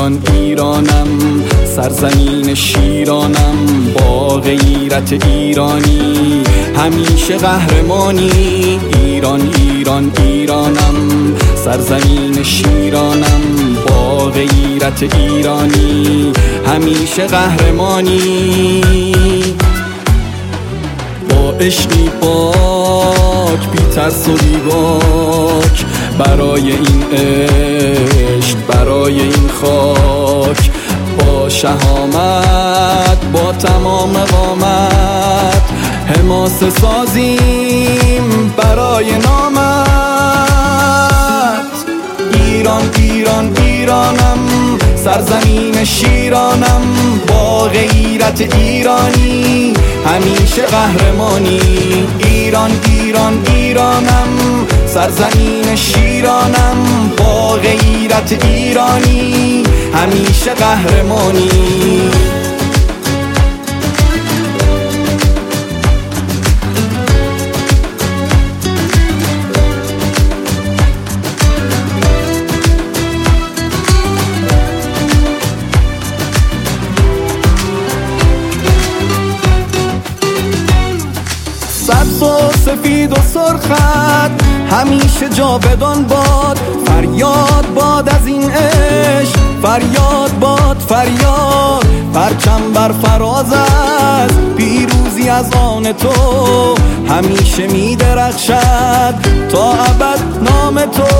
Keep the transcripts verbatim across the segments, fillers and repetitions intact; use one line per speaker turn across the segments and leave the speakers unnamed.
ایران ایرانم، سرزمین شیرانم، با غیرت ایرانی همیشه قهرمانی. ایران ایران ایرانم، سرزمین شیرانم، با غیرت ایرانی همیشه قهرمانی. با عشقی پاک بی ترس و بی باک، برای این عشق برای این خاک، با شهامت با تمام قامت حماسه سازیم برای نامت. ایران ایران ایرانم، سرزمین شیرانم، با غیرت ایرانی همیشه قهرمانی. ایران ایران ایرانم، سرزمین شیرانم، با غیرت ایرانی همیشه قهرمانی. سبز و سفید و سرخت همیشه جاودان باد، فریاد باد از این عشق، فریاد باد فریاد. پرچم بر فراز از پیروزی از آن تو، همیشه می درخشد تا ابد نام تو.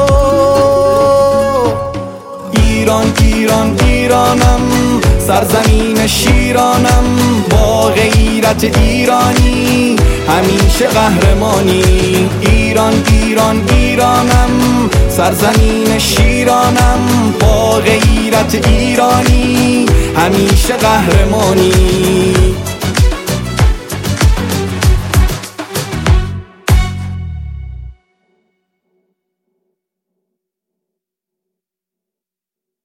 ایران ایران ایرانم، سرزمین شیرانم، با غیرت ایرانی همیشه قهرمانی. ایران ایران ایرانم، سرزمین شیرانم، با غیرت ایرانی همیشه قهرمانی.